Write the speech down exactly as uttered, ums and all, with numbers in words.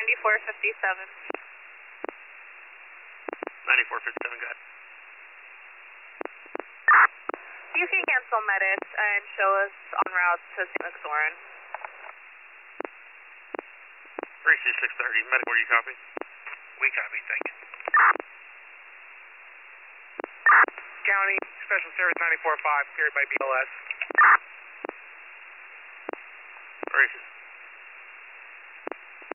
ninety-four fifty-seven. ninety-four fifty-seven, got it. You can cancel medics and show us en route to Saint McSorrin. three C six thirty, medic, where you copy? We copy, thank you. County, Special Service ninety-four five, cleared by B L S. Racist.